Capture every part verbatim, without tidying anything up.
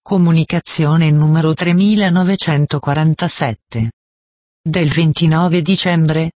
Comunicazione numero tremilanovecentoquarantasette. Del ventinove dicembre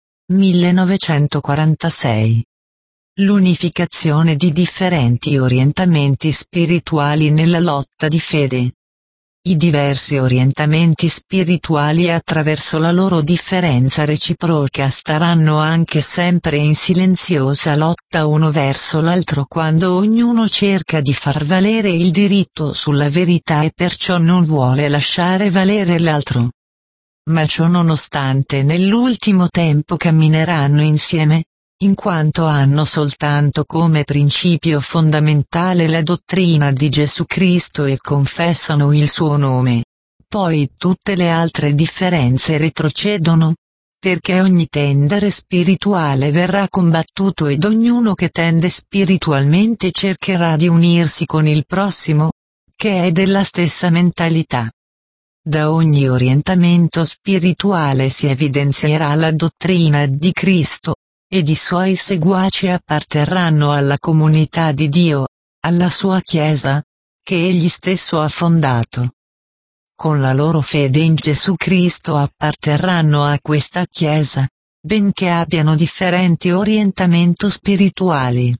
millenovecentoquarantasei. L'unificazione di differenti orientamenti spirituali nella lotta di fede. I diversi orientamenti spirituali attraverso la loro differenza reciproca staranno anche sempre in silenziosa lotta uno verso l'altro quando ognuno cerca di far valere il diritto sulla verità e perciò non vuole lasciare valere l'altro. Ma ciò nonostante nell'ultimo tempo cammineranno insieme, in quanto hanno soltanto come principio fondamentale la dottrina di Gesù Cristo e confessano il suo nome. Poi tutte le altre differenze retrocedono, perché ogni tendere spirituale verrà combattuto ed ognuno che tende spiritualmente cercherà di unirsi con il prossimo, che è della stessa mentalità. Da ogni orientamento spirituale si evidenzierà la dottrina di Cristo, ed i suoi seguaci apparterranno alla comunità di Dio, alla sua Chiesa, che egli stesso ha fondato. Con la loro fede in Gesù Cristo apparterranno a questa Chiesa, benché abbiano differenti orientamenti spirituali.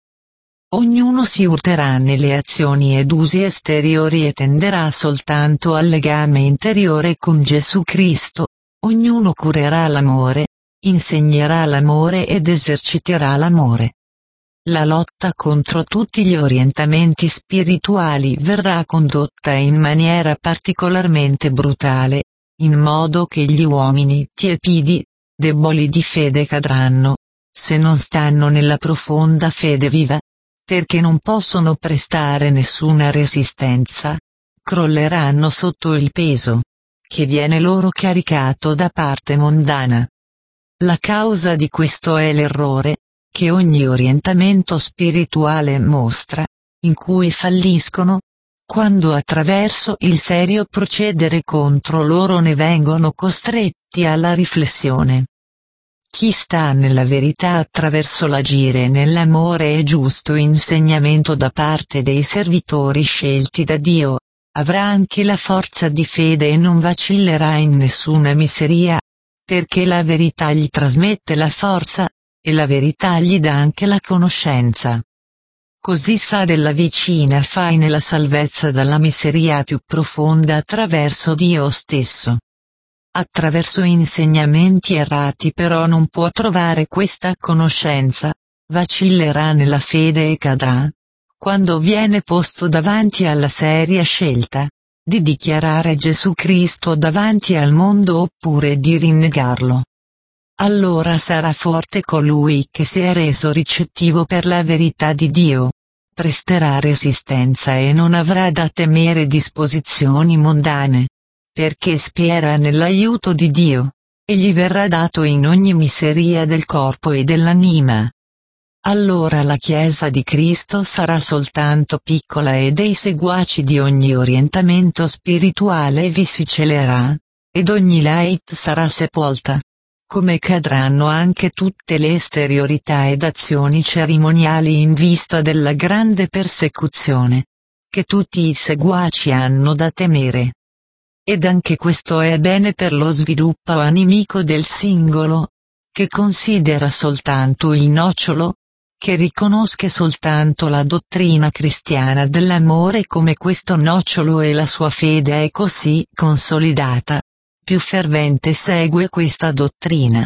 Ognuno si urterà nelle azioni ed usi esteriori e tenderà soltanto al legame interiore con Gesù Cristo, ognuno curerà l'amore, insegnerà l'amore ed eserciterà l'amore. La lotta contro tutti gli orientamenti spirituali verrà condotta in maniera particolarmente brutale, in modo che gli uomini tiepidi, deboli di fede cadranno, se non stanno nella profonda fede viva, perché non possono prestare nessuna resistenza, crolleranno sotto il peso, che viene loro caricato da parte mondana. La causa di questo è l'errore, che ogni orientamento spirituale mostra, in cui falliscono, quando attraverso il serio procedere contro loro ne vengono costretti alla riflessione. Chi sta nella verità attraverso l'agire nell'amore e giusto insegnamento da parte dei servitori scelti da Dio, avrà anche la forza di fede e non vacillerà in nessuna miseria, perché la verità gli trasmette la forza, e la verità gli dà anche la conoscenza. Così sa della vicina faine la salvezza dalla miseria più profonda attraverso Dio stesso. Attraverso insegnamenti errati però non può trovare questa conoscenza, vacillerà nella fede e cadrà, quando viene posto davanti alla seria scelta di dichiarare Gesù Cristo davanti al mondo oppure di rinnegarlo. Allora sarà forte colui che si è reso ricettivo per la verità di Dio, presterà resistenza e non avrà da temere disposizioni mondane, perché spera nell'aiuto di Dio, e gli verrà dato in ogni miseria del corpo e dell'anima. Allora la Chiesa di Cristo sarà soltanto piccola e dei seguaci di ogni orientamento spirituale vi si celerà, ed ogni lait sarà sepolta. Come cadranno anche tutte le esteriorità ed azioni cerimoniali in vista della grande persecuzione, che tutti i seguaci hanno da temere. Ed anche questo è bene per lo sviluppo animico del singolo, che considera soltanto il nocciolo, che riconosca soltanto la dottrina cristiana dell'amore come questo nocciolo e la sua fede è così consolidata, più fervente segue questa dottrina.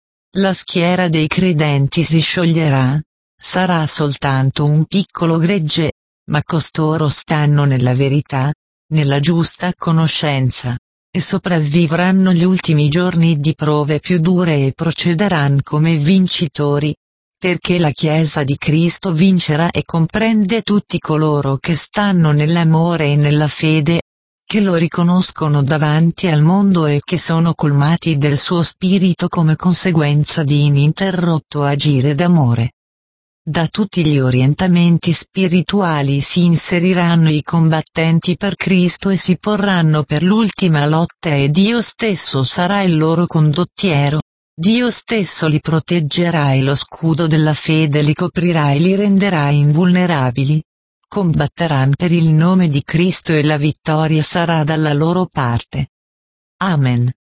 La schiera dei credenti si scioglierà, sarà soltanto un piccolo gregge, ma costoro stanno nella verità, nella giusta conoscenza, e sopravvivranno gli ultimi giorni di prove più dure e procederanno come vincitori, perché la Chiesa di Cristo vincerà e comprende tutti coloro che stanno nell'amore e nella fede, che lo riconoscono davanti al mondo e che sono colmati del suo spirito come conseguenza di ininterrotto agire d'amore. Da tutti gli orientamenti spirituali si inseriranno i combattenti per Cristo e si porranno per l'ultima lotta e Dio stesso sarà il loro condottiero, Dio stesso li proteggerà e lo scudo della fede li coprirà e li renderà invulnerabili. combatteranno per il nome di Cristo e la vittoria sarà dalla loro parte. Amen.